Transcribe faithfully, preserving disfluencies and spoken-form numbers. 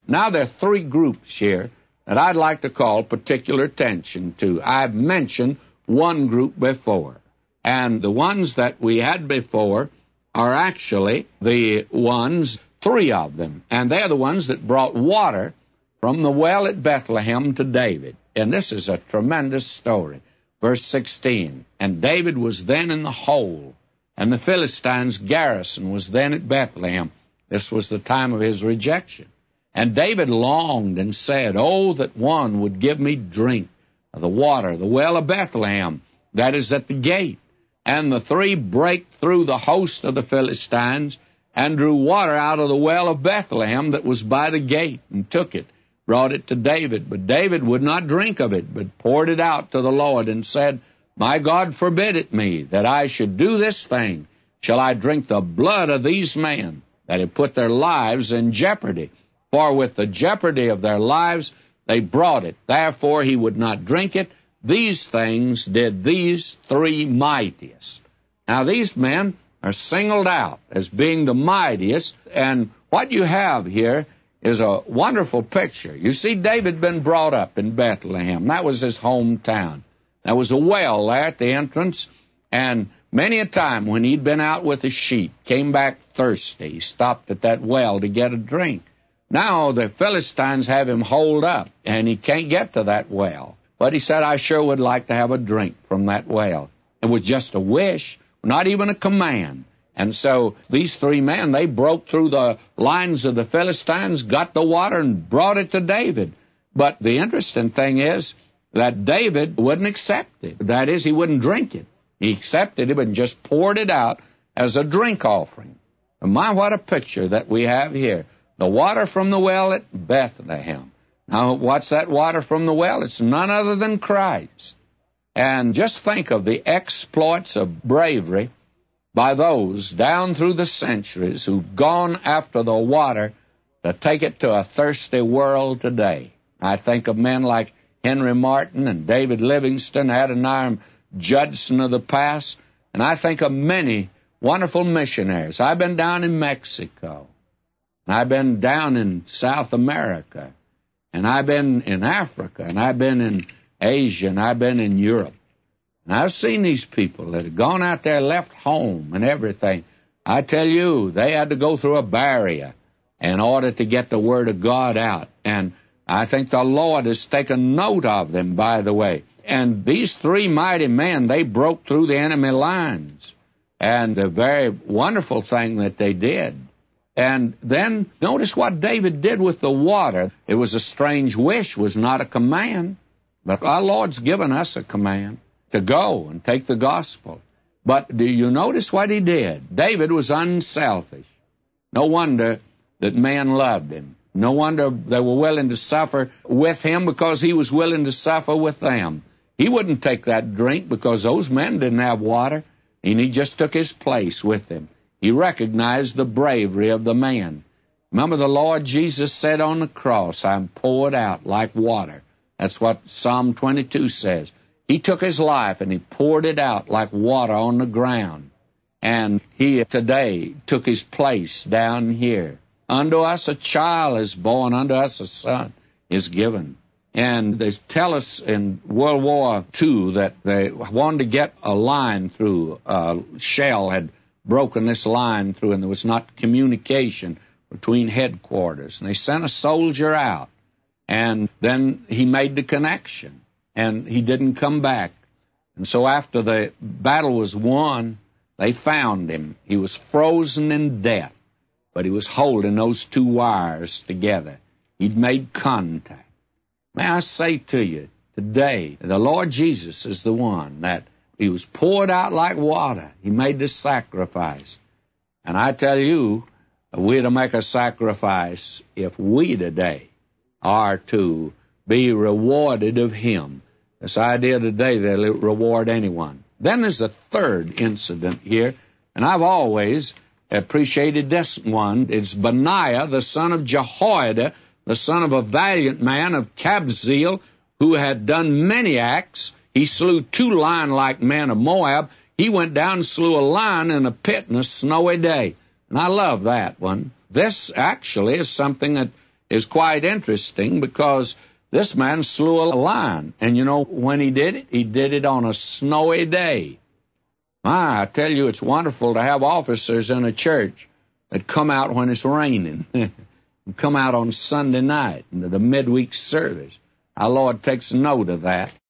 Now there are three groups here that I'd like to call particular attention to. I've mentioned one group before, and the ones that we had before are actually the ones, three of them, and they're the ones that brought water from the well at Bethlehem to David. And this is a tremendous story. Verse sixteen, and David was then in the hole, and the Philistines' garrison was then at Bethlehem. This was the time of his rejection. And David longed and said, oh, that one would give me drink of the water, the well of Bethlehem, that is at the gate. And the three brake through the host of the Philistines, and drew water out of the well of Bethlehem that was by the gate, and took it, brought it to David. But David would not drink of it, but poured it out to the Lord, and said, my God forbid it me, that I should do this thing. Shall I drink the blood of these men, that have put their lives in jeopardy? For with the jeopardy of their lives they brought it. Therefore he would not drink it. These things did these three mightiest. Now these men are singled out as being the mightiest, and what you have here is a wonderful picture. You see, David been brought up in Bethlehem. That was his hometown. There was a well there at the entrance, and many a time when he'd been out with his sheep, came back thirsty, he stopped at that well to get a drink. Now the Philistines have him holed up, and he can't get to that well. But he said, I sure would like to have a drink from that well. It was just a wish, not even a command. And so these three men, they broke through the lines of the Philistines, got the water, and brought it to David. But the interesting thing is that David wouldn't accept it. That is, he wouldn't drink it. He accepted it, but just poured it out as a drink offering. And my, what a picture that we have here. The water from the well at Bethlehem. Now, what's that water from the well? It's none other than Christ. And just think of the exploits of bravery by those down through the centuries who've gone after the water to take it to a thirsty world today. I think of men like Henry Martin and David Livingston, Adoniram Judson of the past, and I think of many wonderful missionaries. I've been down in Mexico. I've been down in South America, and I've been in Africa, and I've been in Asia, and I've been in Europe. And I've seen these people that have gone out there, left home and everything. I tell you, they had to go through a barrier in order to get the Word of God out. And I think the Lord has taken note of them, by the way. And these three mighty men, they broke through the enemy lines. And the very wonderful thing that they did. And then notice what David did with the water. It was a strange wish, was not a command. But our Lord's given us a command to go and take the gospel. But do you notice what he did? David was unselfish. No wonder that men loved him. No wonder they were willing to suffer with him, because he was willing to suffer with them. He wouldn't take that drink because those men didn't have water, and he just took his place with them. He recognized the bravery of the man. Remember, the Lord Jesus said on the cross, I'm poured out like water. That's what Psalm twenty-two says. He took his life and he poured it out like water on the ground. And he today took his place down here. Unto us a child is born, unto us a son is given. And they tell us in World War Two that they wanted to get a line through. A shell had broken this line through, and there was not communication between headquarters. And they sent a soldier out, and then he made the connection, and he didn't come back. And so after the battle was won, they found him. He was frozen in death, but he was holding those two wires together. He'd made contact. May I say to you, today, the Lord Jesus is the one that he was poured out like water. He made the sacrifice. And I tell you, we're to make a sacrifice if we today are to be rewarded of him. This idea today, they'll reward anyone. Then there's a third incident here, and I've always appreciated this one. It's Benaiah, the son of Jehoiada, the son of a valiant man of Kabzeel, who had done many acts. He slew two lion-like men of Moab. He went down and slew a lion in a pit in a snowy day. And I love that one. This actually is something that is quite interesting because this man slew a lion. And you know when he did it? He did it on a snowy day. My, I tell you, it's wonderful to have officers in a church that come out when it's raining. Come out on Sunday night into the midweek service. Our Lord takes note of that.